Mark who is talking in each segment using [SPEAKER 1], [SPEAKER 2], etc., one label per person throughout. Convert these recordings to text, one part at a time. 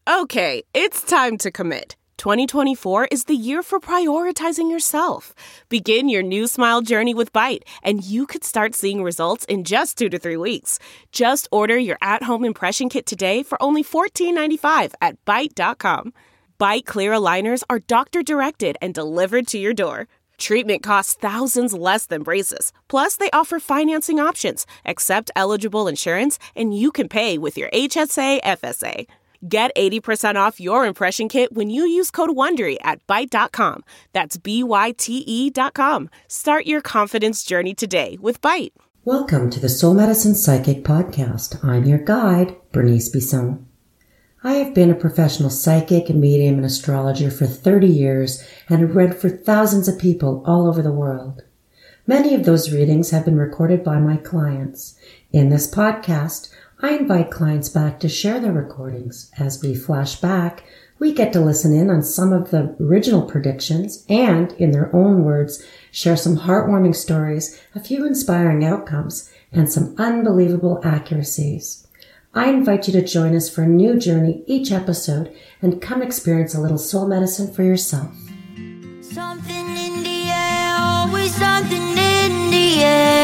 [SPEAKER 1] Okay, it's time to commit. 2024 is the year for prioritizing yourself. Begin your new smile journey with Byte, and you could start seeing results in just 2 to 3 weeks. Just order your at-home impression kit today for only $14.95 at Byte.com. Byte Clear aligners are doctor-directed and delivered to your door. Treatment costs thousands less than braces. Plus, they offer financing options, accept eligible insurance, and you can pay with your HSA FSA. Get 80% off your impression kit when you use code WONDERY at Byte.com. That's BYTE.com. Start your confidence journey today with Byte.
[SPEAKER 2] Welcome to the Soul Medicine Psychic Podcast. I'm your guide, Bernice Bisson. I have been a professional psychic, medium, and astrologer for 30 years and have read for thousands of people all over the world. Many of those readings have been recorded by my clients. In this podcast, I invite clients back to share their recordings. As we flash back, we get to listen in on some of the original predictions and, in their own words, share some heartwarming stories, a few inspiring outcomes, and some unbelievable accuracies. I invite you to join us for a new journey each episode and come experience a little soul medicine for yourself.
[SPEAKER 3] Something in the air, always something in the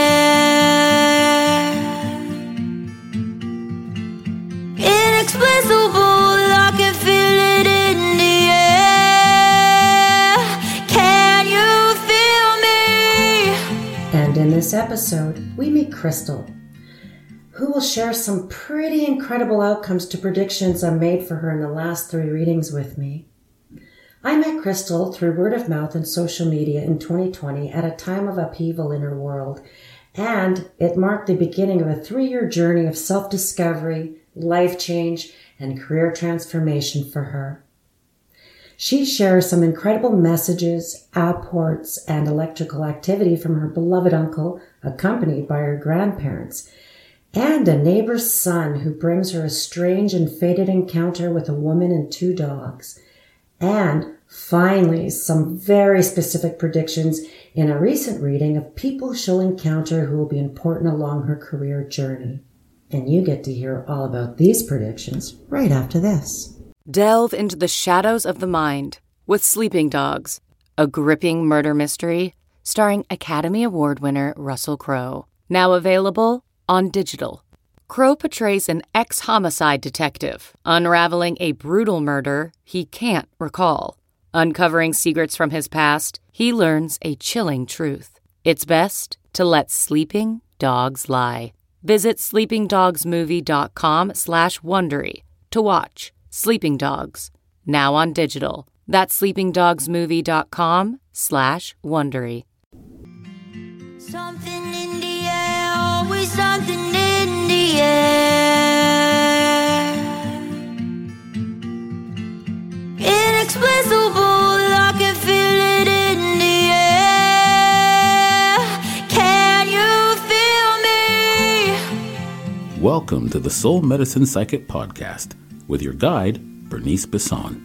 [SPEAKER 3] air. Inexplicable, I can feel it in the air. Can you feel me?
[SPEAKER 2] And in this episode, we meet Crystal, who will share some pretty incredible outcomes to predictions I made for her in the last 3 readings with me. I met Crystal through word of mouth and social media in 2020 at a time of upheaval in her world, and it marked the beginning of a 3-year journey of self-discovery, life change, and career transformation for her. She shares some incredible messages, apports, and electrical activity from her beloved uncle, accompanied by her grandparents, and a neighbor's son who brings her a strange and fated encounter with a woman and 2 dogs. And finally, some very specific predictions in a recent reading of people she'll encounter who will be important along her career journey. And you get to hear all about these predictions right after this.
[SPEAKER 4] Delve into the shadows of the mind with Sleeping Dogs, a gripping murder mystery starring Academy Award winner Russell Crowe. Now available on digital. Crowe portrays an ex-homicide detective unraveling a brutal murder he can't recall. Uncovering secrets from his past, he learns a chilling truth. It's best to let sleeping dogs lie. Visit sleepingdogsmovie.com/Wondery to watch Sleeping Dogs, now on digital. That's sleepingdogsmovie.com/Wondery.
[SPEAKER 3] Something in the air, always something in the air. Inexplicable, I can feel it in the air. Can you feel me?
[SPEAKER 5] Welcome to the Soul Medicine Psychic Podcast with your guide, Bernice Bisson.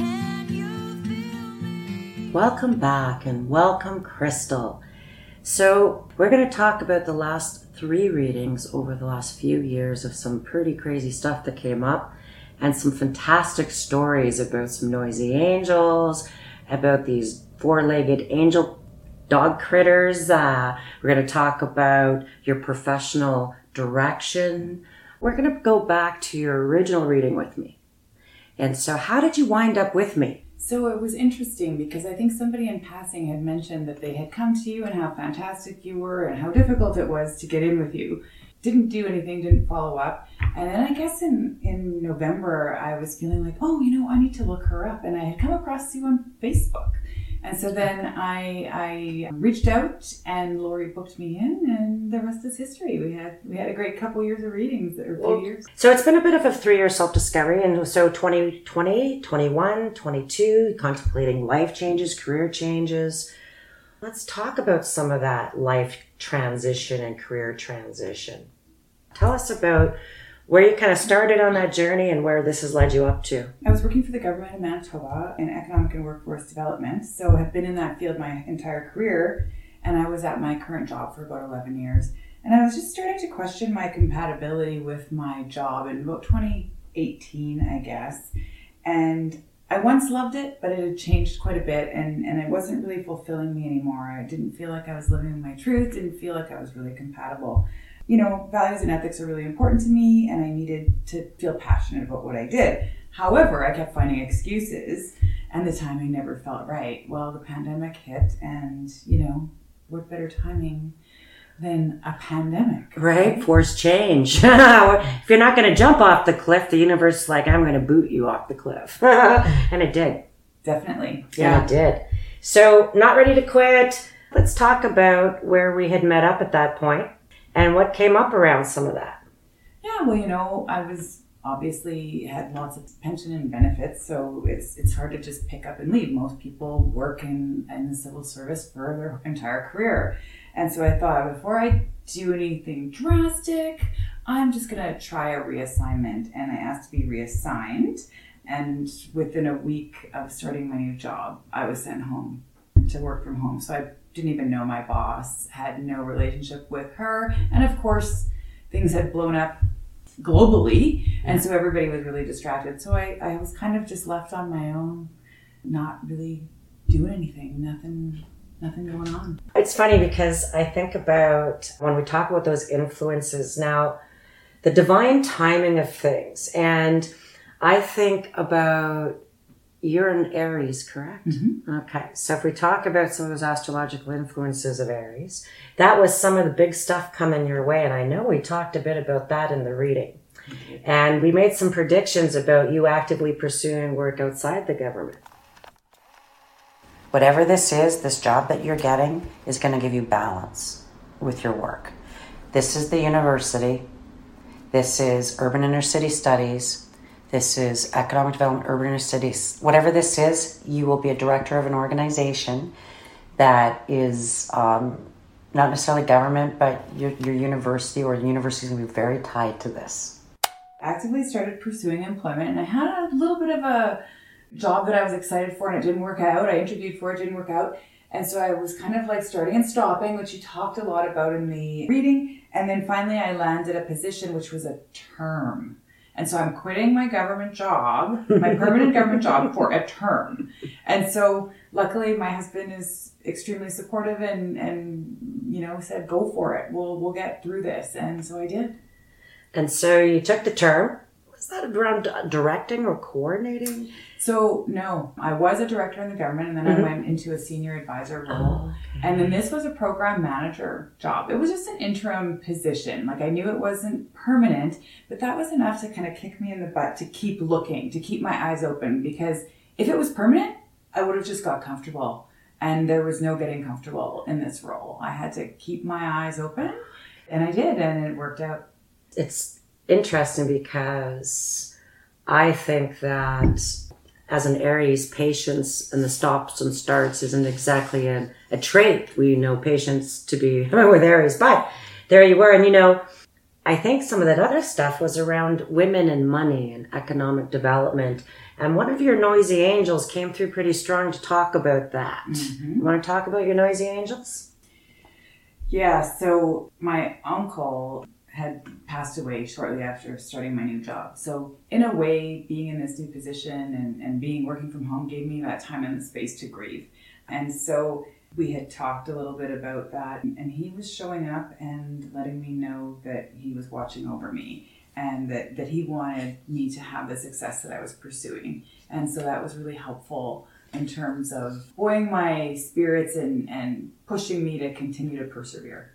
[SPEAKER 2] Welcome back and welcome, Crystal. So we're going to talk about the last 3 readings over the last few years of some pretty crazy stuff that came up and some fantastic stories about some noisy angels, about these 4-legged angel dog critters. We're going to talk about your professional direction. We're going to go back to your original reading with me. And so how did you wind up with me?
[SPEAKER 6] So it was interesting because I think somebody in passing had mentioned that they had come to you and how fantastic you were and how difficult it was to get in with you. Didn't do anything, didn't follow up. And then I guess in November, I was feeling like, I need to look her up. And I had come across you on Facebook. And so then I reached out and Lori booked me in and the rest is history. We had a great couple years of readings, or a few years.
[SPEAKER 2] So it's been a bit of a 3-year self-discovery. And so 2020, 21, 22, contemplating life changes, career changes. Let's talk about some of that life transition and career transition. Tell us about where you kind of started on that journey and where this has led you up to.
[SPEAKER 6] I was working for the government of Manitoba in economic and workforce development, so have been in that field my entire career, and I was at my current job for about 11 years. And I was just starting to question my compatibility with my job in about 2018, I guess. And I once loved it, but it had changed quite a bit, and it wasn't really fulfilling me anymore. I didn't feel like I was living my truth, didn't feel like I was really compatible. You know, values and ethics are really important to me, and I needed to feel passionate about what I did. However, I kept finding excuses, and the timing never felt right. Well, the pandemic hit, and, you know, what better timing than a pandemic?
[SPEAKER 2] Right? Forced change. If you're not going to jump off the cliff, the universe is like, I'm going to boot you off the cliff. And it did.
[SPEAKER 6] Definitely.
[SPEAKER 2] Yeah, it did. So, not ready to quit. Let's talk about where we had met up at that point and what came up around some of that.
[SPEAKER 6] Yeah, well, you know, I was obviously had lots of pension and benefits, so it's hard to just pick up and leave. Most people work in the civil service for their entire career. And so I thought, before I do anything drastic, I'm just going to try a reassignment. And I asked to be reassigned. And within a week of starting my new job, I was sent home to work from home. So I didn't even know my boss, had no relationship with her. And of course, things had blown up globally. And so everybody was really distracted. So I was kind of just left on my own, not really doing anything, nothing going on.
[SPEAKER 2] It's funny because I think about when we talk about those influences now, the divine timing of things. And I think about, you're an Aries, correct?
[SPEAKER 6] Mm-hmm.
[SPEAKER 2] Okay. So if we talk about some of those astrological influences of Aries, that was some of the big stuff coming your way. And I know we talked a bit about that in the reading.
[SPEAKER 6] Mm-hmm.
[SPEAKER 2] And we made some predictions about you actively pursuing work outside the government. Whatever this is, this job that you're getting is going to give you balance with your work. This is the university. This is urban inner city studies. This is economic development, urban inner cities. Whatever this is, you will be a director of an organization that is not necessarily government, but your university, or the university is going to be very tied to this.
[SPEAKER 6] Actively started pursuing employment, and I had a little bit of a job that I was excited for, and it didn't work out. I interviewed for it, didn't work out. And so I was kind of like starting and stopping, which you talked a lot about in the reading. And then finally I landed a position which was a term. And so I'm quitting my government job, my permanent government job, for a term. And so luckily my husband is extremely supportive and you know, said, go for it. We'll get through this. And so I did.
[SPEAKER 2] And so you took the term. Was that around directing or coordinating?
[SPEAKER 6] So no, I was a director in the government, and then I went into a senior advisor role. Okay. And then this was a program manager job. It was just an interim position. Like, I knew it wasn't permanent, but that was enough to kind of kick me in the butt to keep looking, to keep my eyes open. Because if it was permanent, I would have just got comfortable. And there was no getting comfortable in this role. I had to keep my eyes open, and I did, and it worked out. It's
[SPEAKER 2] interesting because I think that as an Aries, patience and the stops and starts isn't exactly a trait. We know patience to be with Aries, but there you were. And, you know, I think some of that other stuff was around women and money and economic development. And one of your noisy angels came through pretty strong to talk about that. Mm-hmm. You want to talk about your noisy angels?
[SPEAKER 6] Yeah, so my uncle had passed away shortly after starting my new job. So in a way, being in this new position and being working from home gave me that time and the space to grieve. And so we had talked a little bit about that, and he was showing up and letting me know that he was watching over me and that he wanted me to have the success that I was pursuing. And so that was really helpful in terms of buoying my spirits and pushing me to continue to persevere.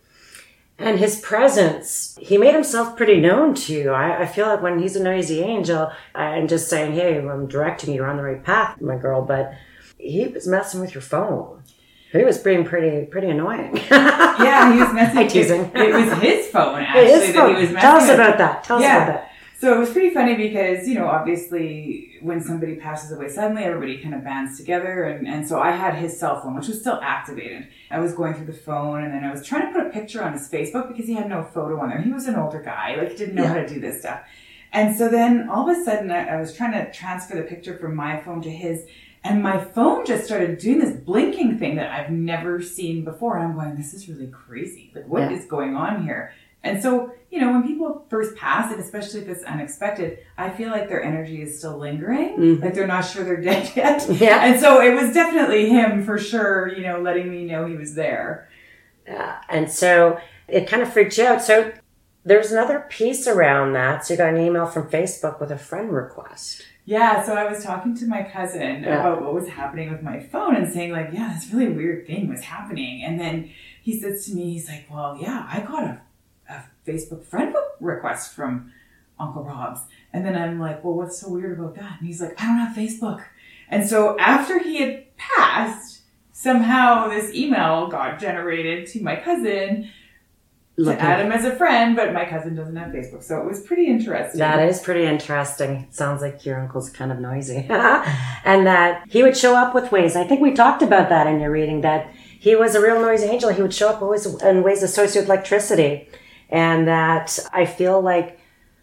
[SPEAKER 2] And his presence, he made himself pretty known to you. I feel like when he's a noisy angel, I'm just saying, hey, I'm directing you, you're on the right path, my girl. But he was messing with your phone. He was being pretty annoying.
[SPEAKER 6] Yeah, he was messing with
[SPEAKER 2] teasing.
[SPEAKER 6] It was his phone, actually, that he was messing
[SPEAKER 2] Tell us
[SPEAKER 6] with.
[SPEAKER 2] about that. Tell us about that.
[SPEAKER 6] So it was pretty funny because, you know, obviously when somebody passes away suddenly, everybody kind of bands together. And so I had his cell phone, which was still activated. I was going through the phone, and then I was trying to put a picture on his Facebook because he had no photo on there. He was an older guy. Like, he didn't know how to do this stuff. And so then all of a sudden I was trying to transfer the picture from my phone to his, and my phone just started doing this blinking thing that I've never seen before. And I'm going, this is really crazy. Like, what is going on here? And so, you know, when people first pass it, especially if it's unexpected, I feel like their energy is still lingering. Like they're not sure they're dead yet.
[SPEAKER 2] Yeah.
[SPEAKER 6] And so it was definitely him for sure, you know, letting me know he was there.
[SPEAKER 2] And so it kind of freaked you out. So there's another piece around that. So you got an email from Facebook with a friend request.
[SPEAKER 6] Yeah, so I was talking to my cousin about what was happening with my phone and saying like, yeah, this really weird thing was happening. And then he says to me, he's like, well, yeah, I got a Facebook friend request from Uncle Rob's. And then I'm like, well, what's so weird about that? And he's like, I don't have Facebook. And so after he had passed, somehow this email got generated to my cousin to add him as a friend, but my cousin doesn't have Facebook. So it was pretty interesting.
[SPEAKER 2] That is pretty interesting. It sounds like your uncle's kind of noisy. And that he would show up with ways. I think we talked about that in your reading, that he was a real noisy angel. He would show up always in ways associated with electricity. And that I feel like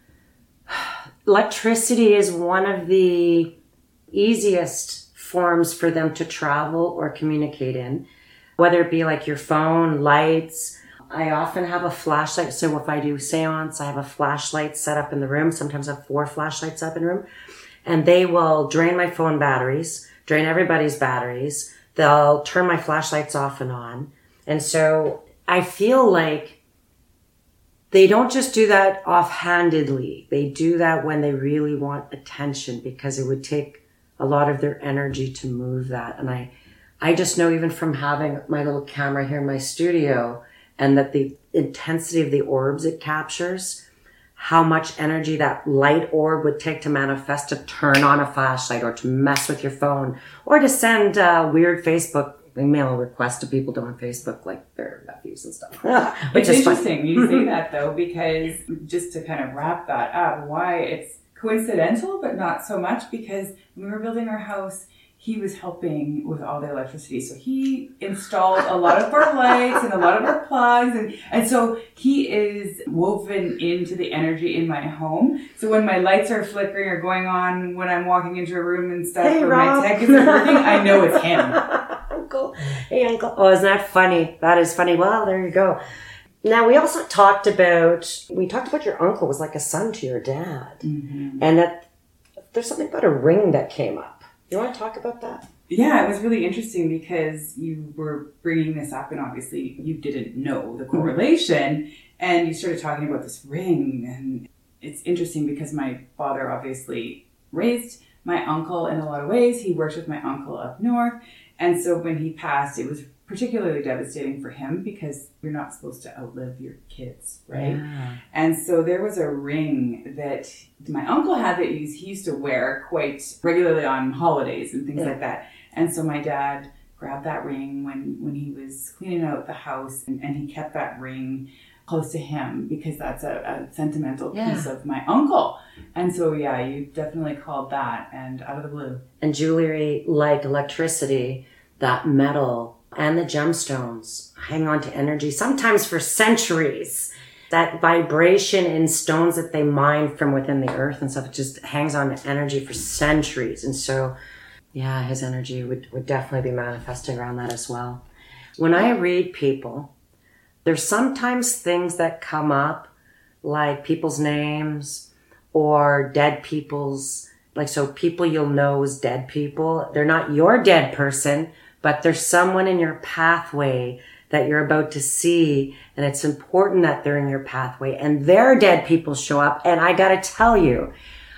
[SPEAKER 2] electricity is one of the easiest forms for them to travel or communicate in, whether it be like your phone, lights. I often have a flashlight. So if I do seance, I have a flashlight set up in the room. Sometimes I have 4 flashlights up in the room. And they will drain my phone batteries, drain everybody's batteries. They'll turn my flashlights off and on. And so I feel like they don't just do that offhandedly. They do that when they really want attention, because it would take a lot of their energy to move that. And I just know, even from having my little camera here in my studio, and that the intensity of the orbs it captures, how much energy that light orb would take to manifest, to turn on a flashlight or to mess with your phone or to send weird Facebook email requests to people doing Facebook, like their nephews and stuff.
[SPEAKER 6] Which is interesting you say that, though, because just to kind of wrap that up, why it's coincidental, but not so much, because when we were building our house, he was helping with all the electricity. So he installed a lot of our lights and a lot of our plugs. And so he is woven into the energy in my home. So when my lights are flickering or going on when I'm walking into a room and stuff,
[SPEAKER 2] Hey,
[SPEAKER 6] or
[SPEAKER 2] Rob.
[SPEAKER 6] my tech isn't working, I know it's him.
[SPEAKER 2] Uncle. Hey, Uncle. Oh, isn't that funny? That is funny. Well, there you go. Now, we also talked about your uncle was like a son to your dad. Mm-hmm. And that there's something about a ring that came up. You want to talk about that?
[SPEAKER 6] Yeah, it was really interesting because you were bringing this up and obviously you didn't know the correlation, and you started talking about this ring. And it's interesting because my father obviously raised my uncle in a lot of ways. He worked with my uncle up north. And so when he passed, it was particularly devastating for him because you're not supposed to outlive your kids, right? Yeah. And so there was a ring that my uncle had that he used to wear quite regularly on holidays and things like that. And so my dad grabbed that ring when he was cleaning out the house, and he kept that ring close to him because that's a sentimental piece of my uncle. And so, yeah, you definitely called that, and out of the blue.
[SPEAKER 2] And jewelry, like electricity, that metal and the gemstones hang on to energy, sometimes for centuries. That vibration in stones that they mine from within the earth and stuff, it just hangs on to energy for centuries. And so, yeah, his energy would definitely be manifesting around that as well. When I read people, there's sometimes things that come up, like people's names or dead people's, like, so people you'll know as dead people. They're not your dead person, but there's someone in your pathway that you're about to see, and it's important that they're in your pathway, and their dead people show up. And I gotta tell you,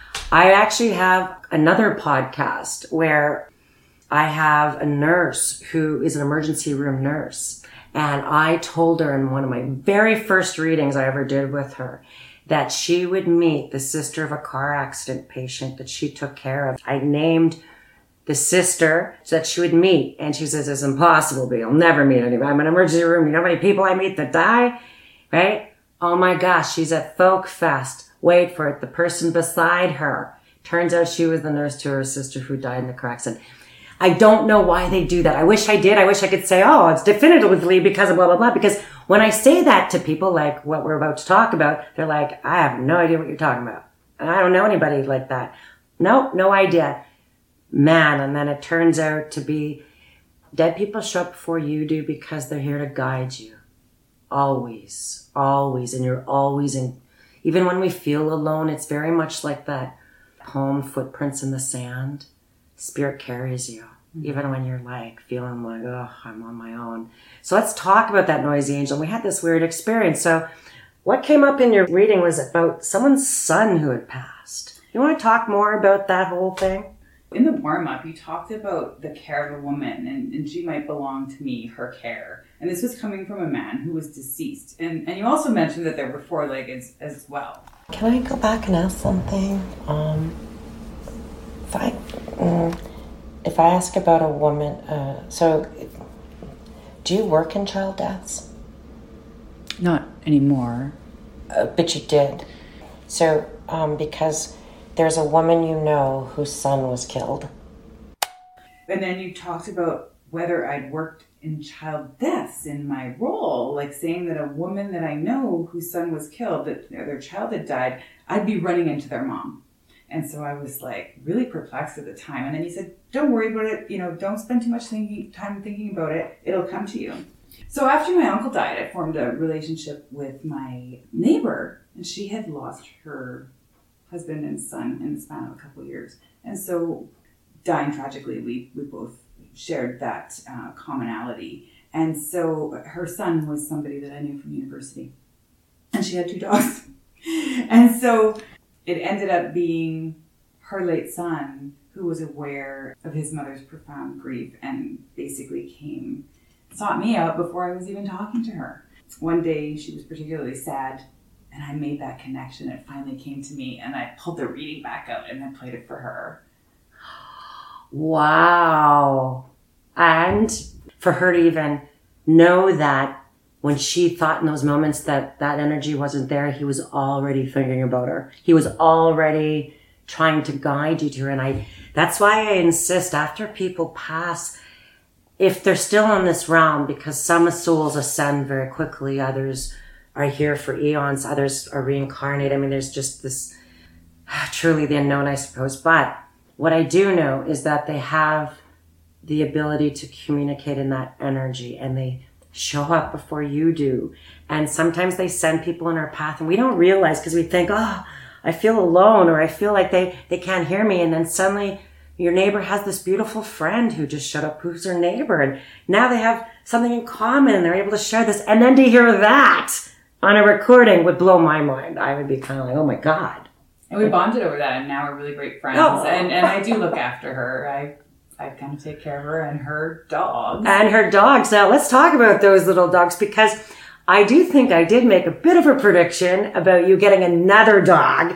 [SPEAKER 2] I actually have another podcast where I have a nurse who is an emergency room nurse. And I told her in one of my very first readings I ever did with her that she would meet the sister of a car accident patient that she took care of. I named the sister so that she would meet. And she says, it's impossible, but you'll never meet anybody. I'm in an emergency room. You know how many people I meet that die? Right? Oh my gosh, she's at Folk Fest. Wait for it. The person beside her. Turns out she was the nurse to her sister who died in the car accident. I don't know why they do that. I wish I did. I wish I could say, oh, it's definitively because of blah, blah, blah. Because when I say that to people, like what we're about to talk about, they're like, I have no idea what you're talking about. And I don't know anybody like that. Nope, no idea. Man, and then it turns out to be dead people show up before you do because they're here to guide you. always, always. And you're always in, even when we feel alone, it's very much like that poem, Footprints in the Sand. Spirit carries you, even when you're like feeling like, oh, I'm on my own. So let's talk about that noisy angel. We had this weird experience. So what came up in your reading was about someone's son who had passed. You want to talk more about that whole thing?
[SPEAKER 6] In the warm-up, you talked about the care of a woman, and she might belong to me, her care. And this was coming from a man who was deceased. And you also mentioned that there were four-legged as well.
[SPEAKER 2] Can I go back and ask something? If I ask about a woman, do you work in child deaths?
[SPEAKER 6] Not anymore.
[SPEAKER 2] But you did. So, because there's a woman you know whose son was killed.
[SPEAKER 6] And then you talked about whether I'd worked in child deaths in my role, like saying that a woman that I know whose son was killed, that their child had died, I'd be running into their mom. And so I was like really perplexed at the time. And then you said, don't worry about it. Don't spend too much time thinking about it. It'll come to you. So after my uncle died, I formed a relationship with my neighbor, and she had lost her husband and son in the span of a couple of years. And so dying tragically, we both shared that commonality. And so her son was somebody that I knew from university. And she had 2 dogs. And so it ended up being her late son who was aware of his mother's profound grief and basically sought me out before I was even talking to her. One day she was particularly sad, and I made that connection. It finally came to me, and I pulled the reading back out and I played it for her.
[SPEAKER 2] Wow. And for her to even know that when she thought in those moments that energy wasn't there, he was already thinking about her. He was already trying to guide you to her. And that's why I insist, after people pass, if they're still in this realm, because some souls ascend very quickly, others are here for eons, others are reincarnated. I mean, there's just this truly the unknown, I suppose. But what I do know is that they have the ability to communicate in that energy, and they show up before you do. And sometimes they send people in our path, and we don't realize, because we think, oh, I feel alone, or I feel like they can't hear me. And then suddenly your neighbor has this beautiful friend who just showed up, who's her neighbor. And now they have something in common, and they're able to share this. And then to hear that on a recording would blow my mind. I would be kind of like, oh my God.
[SPEAKER 6] And we bonded over that, and now we're really great friends. Oh. And I do look after her. I kind of take care of her and her dogs.
[SPEAKER 2] And her dogs. Now let's talk about those little dogs, because I do think I did make a bit of a prediction about you getting another dog.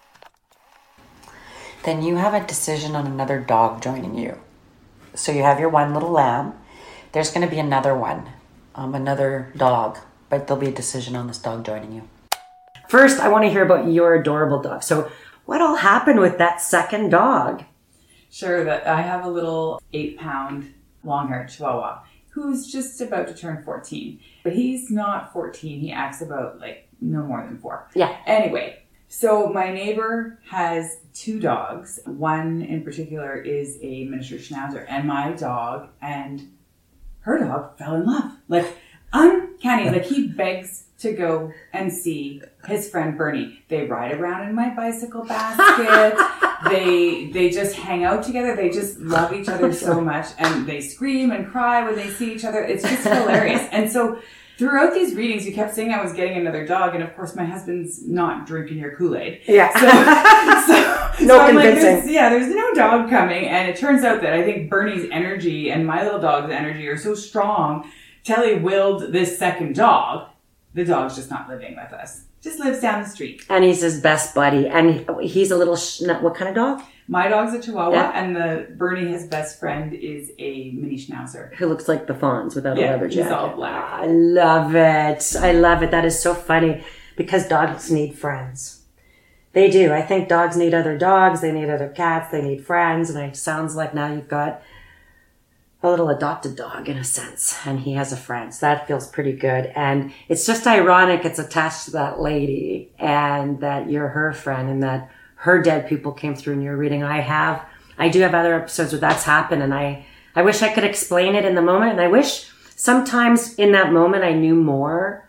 [SPEAKER 2] Then you have a decision on another dog joining you. So you have your one little lamb. There's going to be another one, another dog, but there'll be a decision on this dog joining you. First, I want to hear about your adorable dog. So what all happened with that second dog?
[SPEAKER 6] Sure, that I have a little 8-pound long-haired Chihuahua who's just about to turn 14. But he's not 14. He acts about no more than 4.
[SPEAKER 2] Yeah.
[SPEAKER 6] Anyway, so my neighbor has 2 dogs. One in particular is a miniature schnauzer, and my dog and her dog fell in love. Uncanny. He begs to go and see his friend Bernie. They ride around in my bicycle basket. They just hang out together. They just love each other so much, and they scream and cry when they see each other. It's just hilarious. And so throughout these readings, you kept saying I was getting another dog, and of course my husband's not drinking your Kool-Aid.
[SPEAKER 2] Yeah.
[SPEAKER 6] So
[SPEAKER 2] convincing.
[SPEAKER 6] There's no dog coming, and it turns out that I think Bernie's energy and my little dog's energy are so strong. Telly willed this second dog. The dog's just not living with us. Just lives down the street.
[SPEAKER 2] And he's his best buddy. And he's a little, what kind of dog?
[SPEAKER 6] My dog's a Chihuahua, and Bernie, his best friend, is a mini Schnauzer.
[SPEAKER 2] Who looks like the Fonz without a leather jacket.
[SPEAKER 6] He's all black.
[SPEAKER 2] I love it. I love it. That is so funny, because dogs need friends. They do. I think dogs need other dogs. They need other cats. They need friends. And it sounds like now you've got a little adopted dog in a sense, and he has a friend. So that feels pretty good. And it's just ironic it's attached to that lady, and that you're her friend, and that her dead people came through in your reading. I do have other episodes where that's happened, and I wish I could explain it in the moment, and I wish sometimes in that moment I knew more,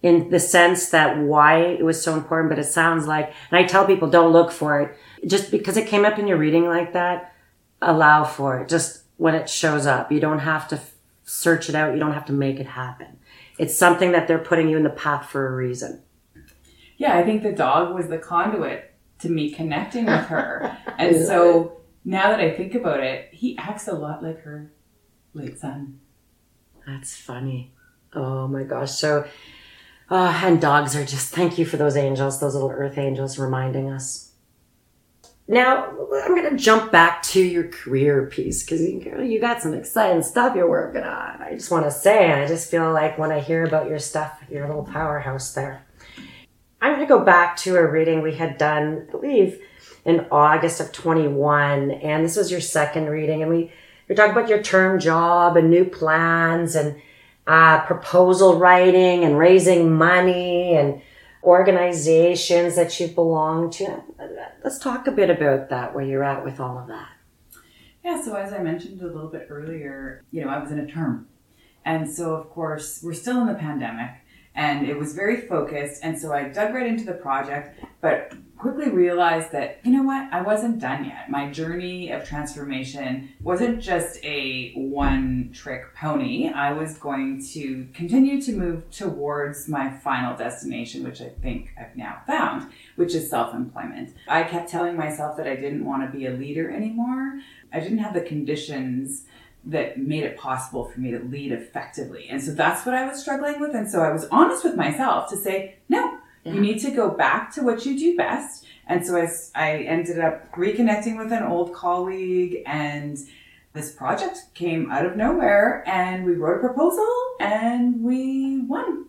[SPEAKER 2] in the sense that why it was so important, but it sounds like, and I tell people don't look for it. Just because it came up in your reading like that, allow for it. Just when it shows up, you don't have to search it out. You don't have to make it happen. It's something that they're putting you in the path for a reason.
[SPEAKER 6] Yeah, I think the dog was the conduit to me connecting with her. And so now that I think about it, he acts a lot like her late son.
[SPEAKER 2] That's funny. Oh my gosh. So, and dogs are just, thank you for those angels, those little earth angels reminding us. Now, I'm going to jump back to your career piece because you got some exciting stuff you're working on. I just want to say, I just feel like when I hear about your stuff, you're a little powerhouse there. I'm going to go back to a reading we had done, I believe, in August of 21. And this was your second reading. And we talked about your term job and new plans and proposal writing and raising money and organizations that you belong to. Let's talk a bit about that, where you're at with all of that.
[SPEAKER 6] Yeah, so as I mentioned a little bit earlier, I was in a term. And so, of course, we're still in the pandemic, and it was very focused. And so I dug right into the project, but quickly realized that, you know what, I wasn't done yet. My journey of transformation wasn't just a one-trick pony. I was going to continue to move towards my final destination, which I think I've now found, which is self-employment. I kept telling myself that I didn't want to be a leader anymore. I didn't have the conditions that made it possible for me to lead effectively. And so that's what I was struggling with. And so I was honest with myself to say, no, you need to go back to what you do best. And so I ended up reconnecting with an old colleague, and this project came out of nowhere, and we wrote a proposal and we won.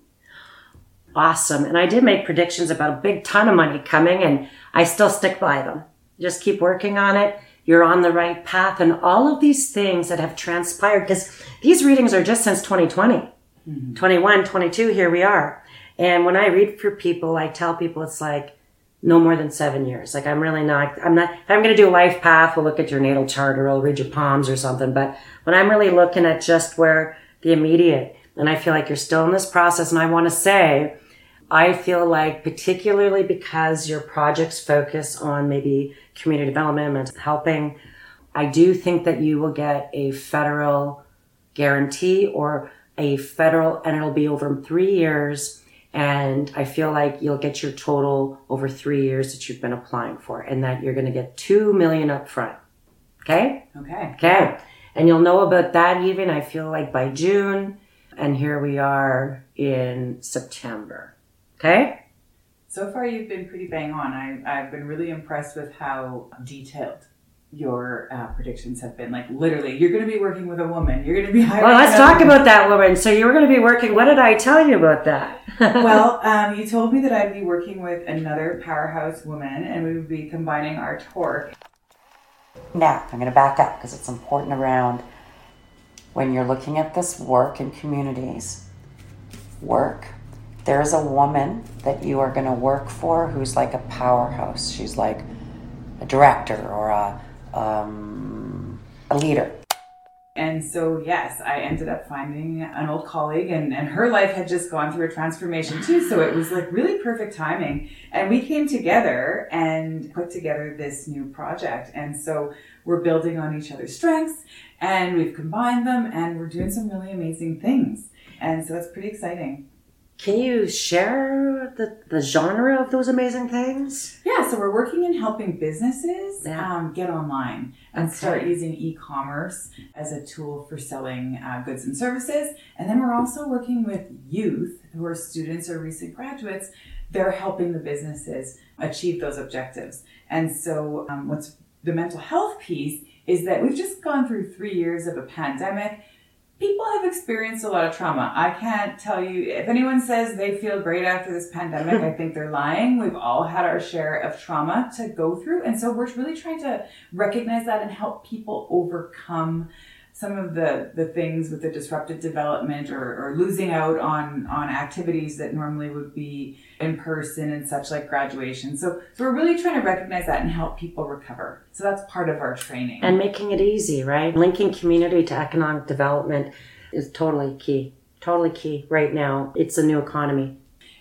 [SPEAKER 2] Awesome. And I did make predictions about a big ton of money coming, and I still stick by them. Just keep working on it. You're on the right path, and all of these things that have transpired, because these readings are just since 2020, 21, 22, here we are. And when I read for people, I tell people it's like no more than 7 years. Like I'm not, if I'm going to do a life path, we'll look at your natal chart or I'll read your palms or something. But when I'm really looking at just where the immediate, and I feel like you're still in this process, and I want to say, I feel like particularly because your projects focus on maybe community development and helping, I do think that you will get a federal guarantee or a federal, and it'll be over 3 years. And I feel like you'll get your total over 3 years that you've been applying for, and that you're going to get $2 million up front. Okay? Okay. And you'll know about that even, I feel like, by June. And here we are in September. Okay?
[SPEAKER 6] So far, you've been pretty bang on. I've been really impressed with how detailed your predictions have been. Like, literally, you're going to be working with a woman. You're going to be hiring.
[SPEAKER 2] Well, let's talk about that woman. So you were going to be working. What did I tell you about that?
[SPEAKER 6] Well, you told me that I'd be working with another powerhouse woman, and we would be combining our torque.
[SPEAKER 2] Now, I'm going to back up because it's important around when you're looking at this work in communities. There is a woman that you are going to work for who's like a powerhouse. She's like a director or a leader.
[SPEAKER 6] And so, yes, I ended up finding an old colleague, and her life had just gone through a transformation too. So it was like really perfect timing. And we came together and put together this new project. And so we're building on each other's strengths, and we've combined them, and we're doing some really amazing things. And so it's pretty exciting.
[SPEAKER 2] Can you share the genre of those amazing things?
[SPEAKER 6] Yeah, so we're working in helping businesses get online and start using e-commerce as a tool for selling goods and services. And then we're also working with youth who are students or recent graduates. They're helping the businesses achieve those objectives. And so what's the mental health piece is that we've just gone through 3 years of a pandemic. People have experienced a lot of trauma. I can't tell you, if anyone says they feel great after this pandemic, I think they're lying. We've all had our share of trauma to go through. And so we're really trying to recognize that and help people overcome some of the things with the disrupted development or losing out on activities that normally would be in person and such, like graduation. So we're really trying to recognize that and help people recover. So that's part of our training.
[SPEAKER 2] And making it easy, right? Linking community to economic development is totally key right now. It's a new economy.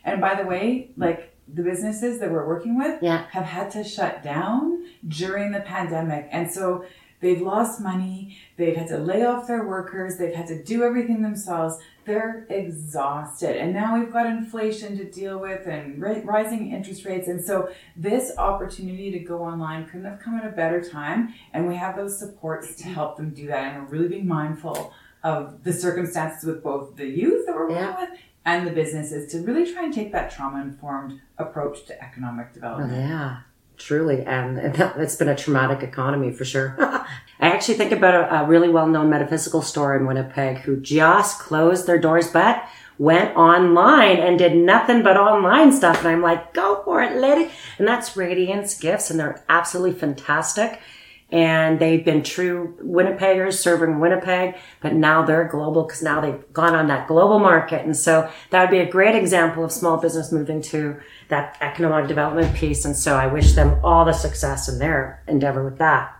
[SPEAKER 6] And by the way, like the businesses that we're working with
[SPEAKER 2] Yeah.
[SPEAKER 6] have had to shut down during the pandemic. And so they've lost money. They've had to lay off their workers. They've had to do everything themselves. They're exhausted. And now we've got inflation to deal with and rising interest rates. And so this opportunity to go online couldn't have come at a better time. And we have those supports to help them do that. And we're really being mindful of the circumstances with both the youth that we're working with and the businesses to really try and take that trauma-informed approach to economic development.
[SPEAKER 2] Yeah, truly. And it's been a traumatic economy for sure. I actually think about a really well-known metaphysical store in Winnipeg who just closed their doors but went online and did nothing but online stuff. And I'm like, go for it, lady. And that's Radiance Gifts, and they're absolutely fantastic. And they've been true Winnipeggers serving Winnipeg, but now they're global because now they've gone on that global market. And so that would be a great example of small business moving to that economic development piece. And so I wish them all the success in their endeavor with that.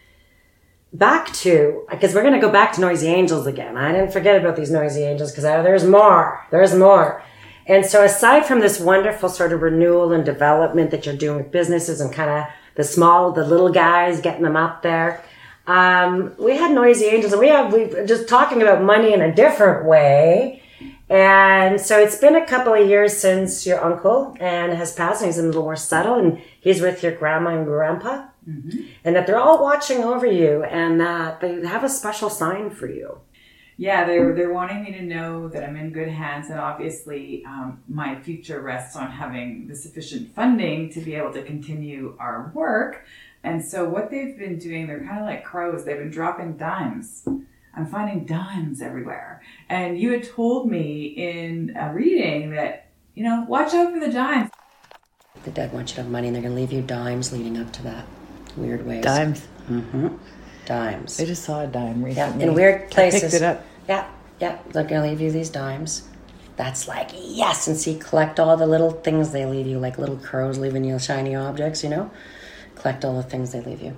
[SPEAKER 2] Back to, because we're going to go back to Noisy Angels again. I didn't forget about these Noisy Angels because there's more. There's more. And so aside from this wonderful sort of renewal and development that you're doing with businesses and kind of the little guys, getting them up there. We had Noisy Angels, and we're just talking about money in a different way. And so it's been a couple of years since your uncle and has passed, and he's a little more settled, and he's with your grandma and grandpa, and that they're all watching over you, and that they have a special sign for you.
[SPEAKER 6] Yeah, they're wanting me to know that I'm in good hands, and obviously my future rests on having the sufficient funding to be able to continue our work. And so what they've been doing, they're kind of like crows. They've been dropping dimes. I'm finding dimes everywhere. And you had told me in a reading that, watch out for the dimes.
[SPEAKER 2] The dead want you to have money, and they're going to leave you dimes leading up to that. Weird ways.
[SPEAKER 7] Dimes.
[SPEAKER 2] Mm-hmm. Dimes.
[SPEAKER 7] I just saw a dime recently.
[SPEAKER 2] Yeah, in weird places.
[SPEAKER 7] I picked it up.
[SPEAKER 2] Yeah. They're going to leave you these dimes. That's like, yes. And see, collect all the little things they leave you, like little crows leaving you shiny objects, Collect all the things they leave you.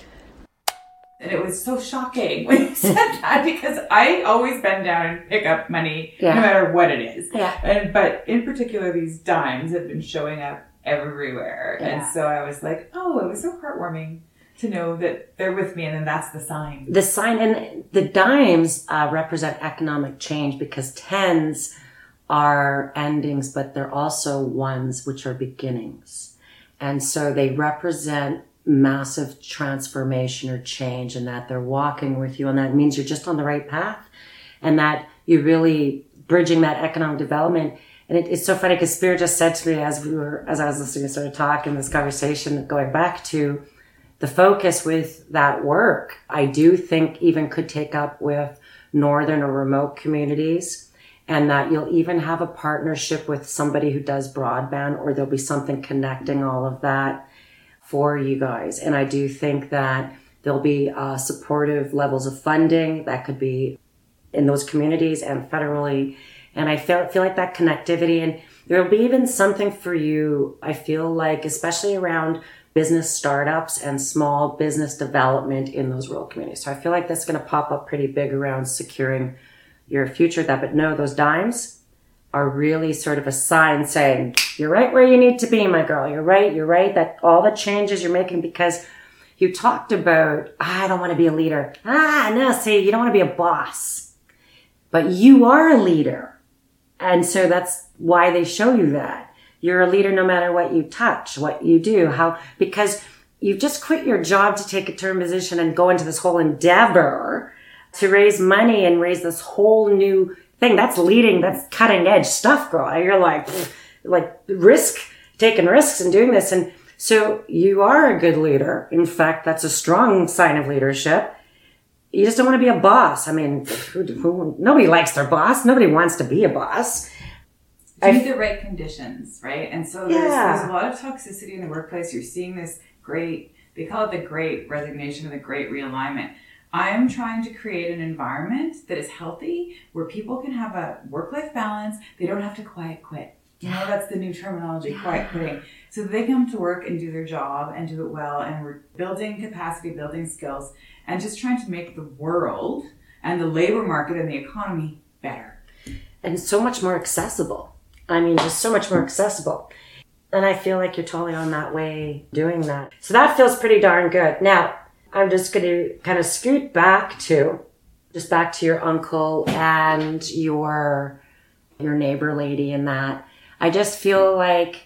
[SPEAKER 6] And it was so shocking when you said that, because I always bend down and pick up money no matter what it is.
[SPEAKER 2] Yeah.
[SPEAKER 6] But in particular, these dimes have been showing up everywhere. Yeah. And so I was like, oh, it was so heartwarming to know that they're with me, and then that's the sign.
[SPEAKER 2] The sign, and the dimes represent economic change, because tens are endings, but they're also ones, which are beginnings. And so they represent massive transformation or change, and that they're walking with you, and that means you're just on the right path, and that you're really bridging that economic development. And it's so funny because Spirit just said to me as I was listening to sort of talk in this conversation, going back to the focus with that work, I do think even could take up with northern or remote communities, and that you'll even have a partnership with somebody who does broadband, or there'll be something connecting all of that for you guys. And I do think that there'll be supportive levels of funding that could be in those communities and federally. And I feel like that connectivity, and there'll be even something for you, I feel like, especially around business startups and small business development in those rural communities. So I feel like that's going to pop up pretty big around securing your future with that. But no, those dimes are really sort of a sign saying, you're right where you need to be, my girl. You're right. That all the changes you're making, because you talked about, I don't want to be a leader. No, see, you don't want to be a boss. But you are a leader. And so that's why they show you that. You're a leader no matter what you touch, what you do, because you've just quit your job to take a term position and go into this whole endeavor to raise money and raise this whole new thing. That's leading, that's cutting edge stuff, girl. You're like taking risks and doing this. And so you are a good leader. In fact, that's a strong sign of leadership. You just don't want to be a boss. I mean, nobody likes their boss. Nobody wants to be a boss.
[SPEAKER 6] You need the right conditions, right? And so there's a lot of toxicity in the workplace. You're seeing this they call it the great resignation or the great realignment. I'm trying to create an environment that is healthy, where people can have a work-life balance. They don't have to quiet quit. That's the new terminology, quiet quitting. So they come to work and do their job and do it well. And we're building capacity, building skills, and just trying to make the world and the labor market and the economy better.
[SPEAKER 2] And so much more accessible. I mean, just so much more accessible. And I feel like you're totally on that way doing that. So that feels pretty darn good. Now, I'm just going to kind of scoot back to your uncle and your neighbor lady and that. I just feel like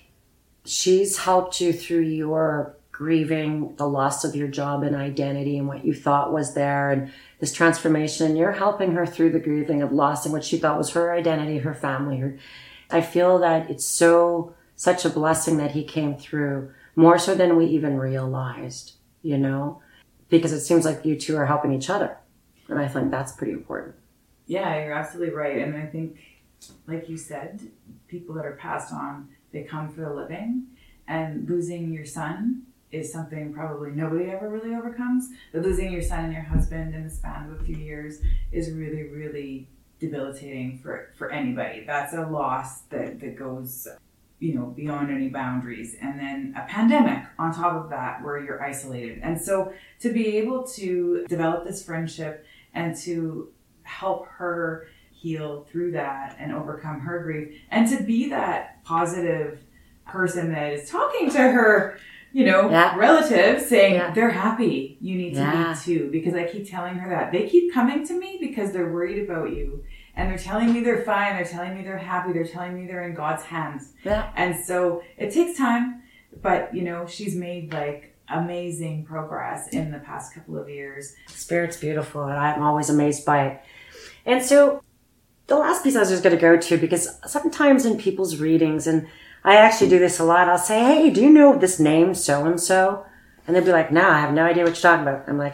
[SPEAKER 2] she's helped you through your grieving the loss of your job and identity and what you thought was there and this transformation. You're helping her through the grieving of losing what she thought was her identity, her family. I feel that it's such a blessing that he came through, more so than we even realized, you know, because it seems like you two are helping each other. And I think that's pretty important.
[SPEAKER 6] Yeah, you're absolutely right. And I think, like you said, people that are passed on, they come for the living. And losing your son is something probably nobody ever really overcomes. But losing your son and your husband in the span of a few years is really, really debilitating for anybody. That's a loss that goes, you know, beyond any boundaries. And then a pandemic on top of that where you're isolated. And so to be able to develop this friendship and to help her heal through that and overcome her grief, and to be that positive person that is talking to her, you know, relatives saying they're happy, you need to be too, because I keep telling her that. They keep coming to me because they're worried about you. And they're telling me they're fine. They're telling me they're happy. They're telling me they're in God's hands. Yeah. And so it takes time, but you know, she's made like amazing progress in the past couple of years.
[SPEAKER 2] Spirit's beautiful, and I'm always amazed by it. And so the last piece I was just going to go to, because sometimes in people's readings, and I actually do this a lot, I'll say, hey, do you know this name so-and-so? And they'll be like, no, I have no idea what you're talking about. I'm like,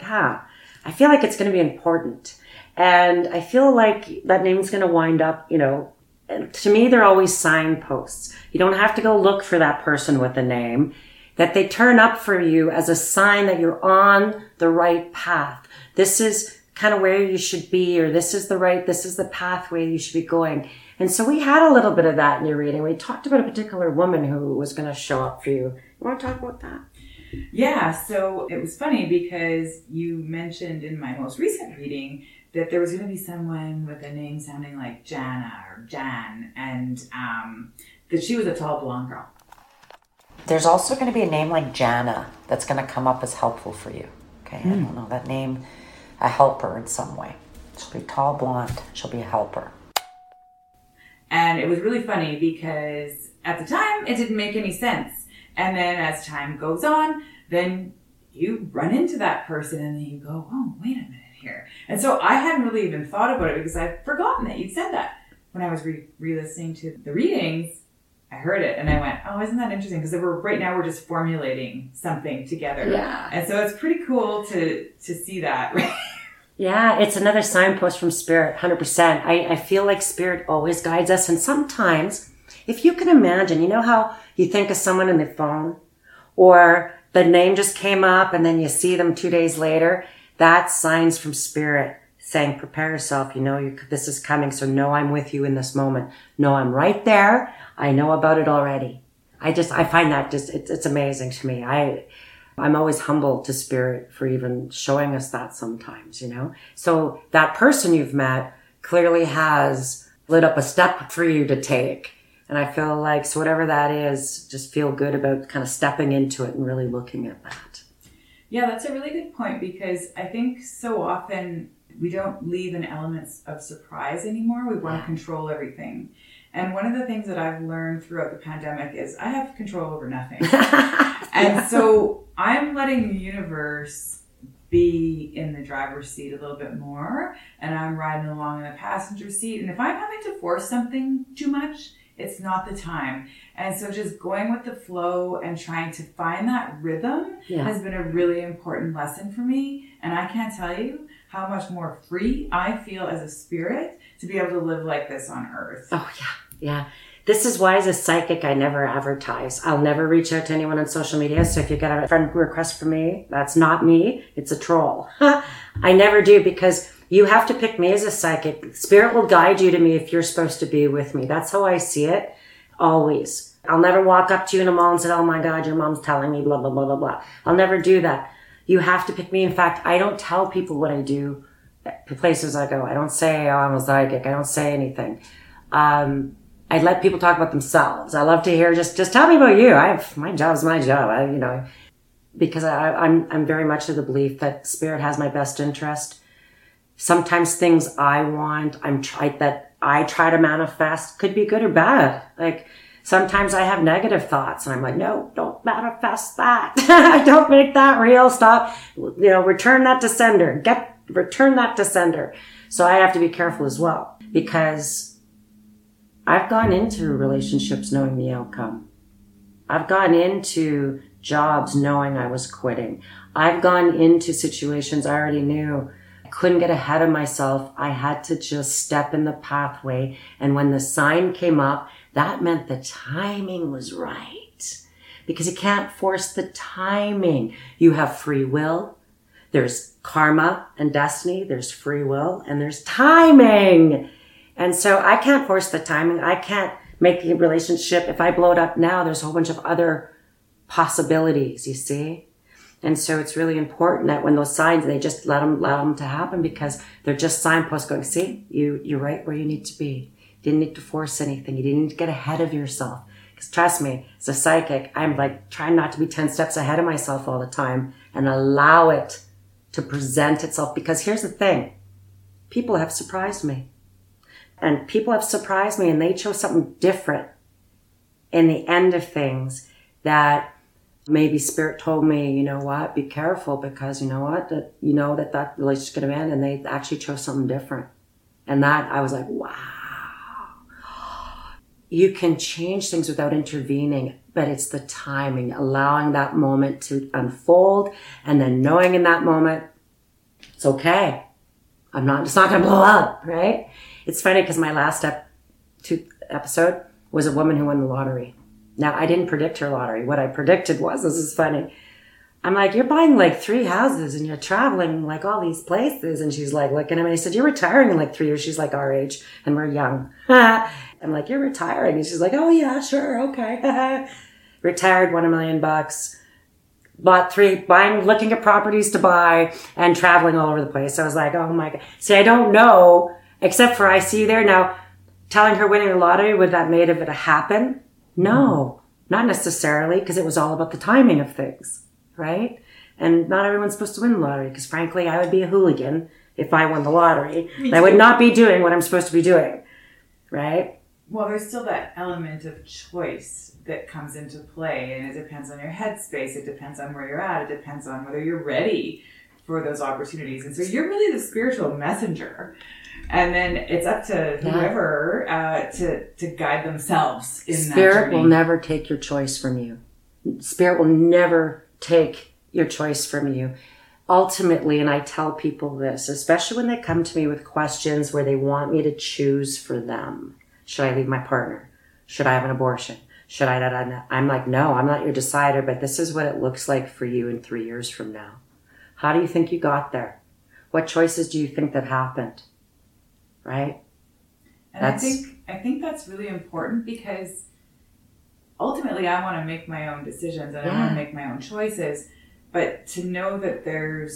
[SPEAKER 2] I feel like it's going to be important. And I feel like that name's going to wind up, you know, to me, they're always signposts. You don't have to go look for that person with a name, that they turn up for you as a sign that you're on the right path. This is kind of where you should be, or this is the pathway you should be going. And so we had a little bit of that in your reading. We talked about a particular woman who was going to show up for you. You want to talk about that?
[SPEAKER 6] Yeah, so it was funny because you mentioned in my most recent reading that there was going to be someone with a name sounding like Jana or Jan, and that she was a tall blonde girl.
[SPEAKER 7] There's also going to be a name like Jana that's going to come up as helpful for you. Okay, I don't know, that name, a helper in some way. She'll be tall, blonde. She'll be a helper.
[SPEAKER 6] And it was really funny because at the time, it didn't make any sense. And then as time goes on, then you run into that person and then you go, oh, wait a minute here. And so I hadn't really even thought about it because I'd forgotten that you'd said that. When I was re-listening to the readings, I heard it and I went, oh, isn't that interesting? Because right now we're just formulating something together. Yeah. And so it's pretty cool to see that.
[SPEAKER 2] Yeah, it's another signpost from Spirit, 100%. I feel like Spirit always guides us. And sometimes, if you can imagine, you know how you think of someone in the phone, or the name just came up and then you see them 2 days later, that's signs from Spirit saying, prepare yourself. You know, this is coming. So know I'm with you in this moment. Know I'm right there. I know about it already. I find that it's amazing to me. I'm always humbled to Spirit for even showing us that sometimes, you know. So that person you've met clearly has lit up a step for you to take. And I feel like, so whatever that is, just feel good about kind of stepping into it and really looking at that.
[SPEAKER 6] Yeah, that's a really good point, because I think so often we don't leave in elements of surprise anymore. We want to control everything. And one of the things that I've learned throughout the pandemic is I have control over nothing. And so I'm letting the universe be in the driver's seat a little bit more, and I'm riding along in the passenger seat. And if I'm having to force something too much, it's not the time. And so just going with the flow and trying to find that rhythm has been a really important lesson for me. And I can't tell you how much more free I feel as a spirit to be able to live like this on earth.
[SPEAKER 2] Oh, yeah. Yeah. This is why, as a psychic, I never advertise. I'll never reach out to anyone on social media. So if you get a friend request from me, that's not me. It's a troll. I never do, because you have to pick me as a psychic. Spirit will guide you to me if you're supposed to be with me. That's how I see it. Always. I'll never walk up to you in a mall and say, oh my God, your mom's telling me blah, blah, blah, blah, blah. I'll never do that. You have to pick me. In fact, I don't tell people what I do at places I go. I don't say, oh, I'm a psychic. I don't say anything. I let people talk about themselves. I love to hear, just tell me about you. My job's my job. Because I'm very much of the belief that Spirit has my best interest. Sometimes things I want, that I try to manifest could be good or bad. Like sometimes I have negative thoughts and I'm like, no, don't manifest that. Don't make that real. Stop. Return that to sender. Return that to sender. So I have to be careful as well, because I've gone into relationships knowing the outcome. I've gone into jobs knowing I was quitting. I've gone into situations I already knew I couldn't get ahead of myself. I had to just step in the pathway. And when the sign came up, that meant the timing was right. Because you can't force the timing. You have free will. There's karma and destiny. There's free will and there's timing. And so I can't force the timing. I can't make the relationship. If I blow it up now, there's a whole bunch of other possibilities, you see? And so it's really important that when those signs, they just let them to happen, because they're just signposts going, see, you're right where you need to be. You didn't need to force anything. You didn't need to get ahead of yourself. Because trust me, as a psychic, I'm like trying not to be 10 steps ahead of myself all the time and allow it to present itself. Because here's the thing. People have surprised me. And people have surprised me, and they chose something different in the end of things that maybe Spirit told me, you know what, be careful, because you know what, that relationship's going to end, and they actually chose something different. And that, I was like, wow. You can change things without intervening, but it's the timing, allowing that moment to unfold, and then knowing in that moment, it's okay. It's not going to blow up, right? It's funny because my last episode was a woman who won the lottery. Now, I didn't predict her lottery. What I predicted was, this is funny. I'm like, you're buying like 3 houses and you're traveling like all these places. And she's like looking at me. I said, you're retiring in like 3 years. She's like our age and we're young. I'm like, you're retiring. And she's like, oh yeah, sure. Okay. Retired, won $1 million, looking at properties to buy and traveling all over the place. I was like, oh my God. See, I don't know, except for I see you there now. Telling her winning the lottery, would that made of it a happen? No, not necessarily, because it was all about the timing of things, right? And not everyone's supposed to win the lottery, because frankly, I would be a hooligan if I won the lottery. I would not be doing what I'm supposed to be doing, right?
[SPEAKER 6] Well, there's still that element of choice that comes into play, and it depends on your headspace. It depends on where you're at. It depends on whether you're ready for those opportunities. And so you're really the spiritual messenger. And then it's up to whoever to guide themselves in that journey.
[SPEAKER 2] Spirit will never take your choice from you. Spirit will never take your choice from you. Ultimately, and I tell people this, especially when they come to me with questions where they want me to choose for them. Should I leave my partner? Should I have an abortion? Should I? I'm like, no, I'm not your decider, but this is what it looks like for you in 3 years from now. How do you think you got there? What choices do you think that happened? Right?
[SPEAKER 6] And I think that's really important, because ultimately I want to make my own decisions and I want to make my own choices. But to know that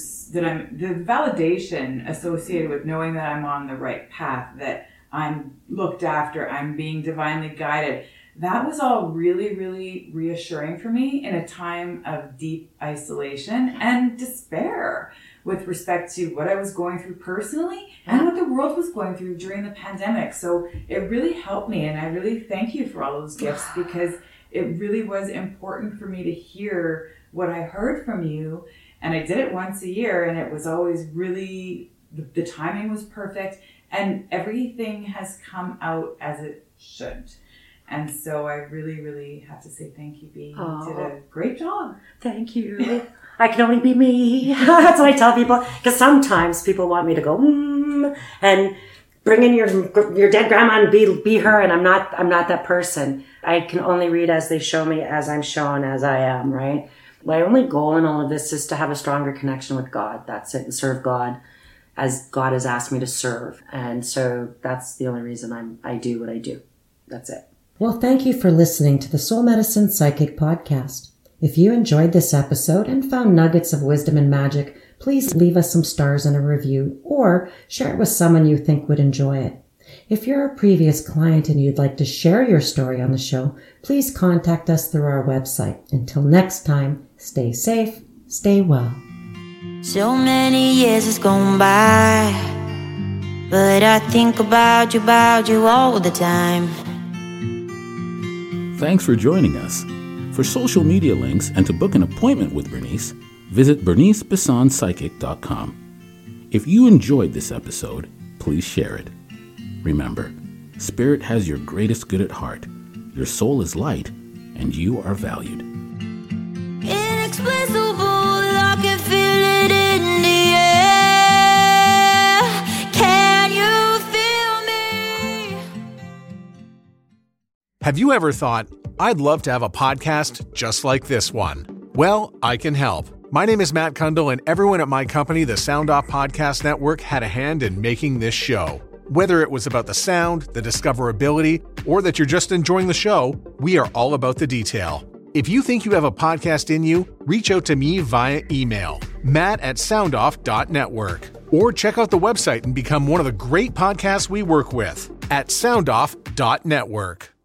[SPEAKER 6] I'm the validation associated with knowing that I'm on the right path, that I'm looked after, I'm being divinely guided, that was all really, really reassuring for me in a time of deep isolation and despair with respect to what I was going through personally and what the world was going through during the pandemic. So it really helped me, and I really thank you for all those gifts, because it really was important for me to hear what I heard from you. And I did it once a year, and it was always really, the timing was perfect, and everything has come out as it should. And so I really, really have to say thank you, B. You did a great job.
[SPEAKER 2] Thank you. I can only be me. That's what I tell people. Because sometimes people want me to go, and bring in your dead grandma and be her. And I'm not that person. I can only read as they show me, as I'm shown, as I am, right? My only goal in all of this is to have a stronger connection with God. That's it. And serve God as God has asked me to serve. And so that's the only reason I do what I do. That's it.
[SPEAKER 8] Well, thank you for listening to the Soul Medicine Psychic Podcast. If you enjoyed this episode and found nuggets of wisdom and magic, please leave us some stars and a review, or share it with someone you think would enjoy it.
[SPEAKER 2] If you're a previous client and you'd like to share your story on the show, please contact us through our website. Until next time, stay safe, stay well.
[SPEAKER 3] So many years has gone by, but I think about you all the time.
[SPEAKER 5] Thanks for joining us. For social media links and to book an appointment with Bernice, visit BerniceBessonPsychic.com. If you enjoyed this episode, please share it. Remember, Spirit has your greatest good at heart. Your soul is light, and you are valued.
[SPEAKER 3] Inexplicable, I can feel it in the air. Can you feel me?
[SPEAKER 9] Have you ever thought, I'd love to have a podcast just like this one? Well, I can help. My name is Matt Kundle, and everyone at my company, the Sound Off Podcast Network, had a hand in making this show. Whether it was about the sound, the discoverability, or that you're just enjoying the show, we are all about the detail. If you think you have a podcast in you, reach out to me via email, matt@soundoff.network, or check out the website and become one of the great podcasts we work with at soundoff.network.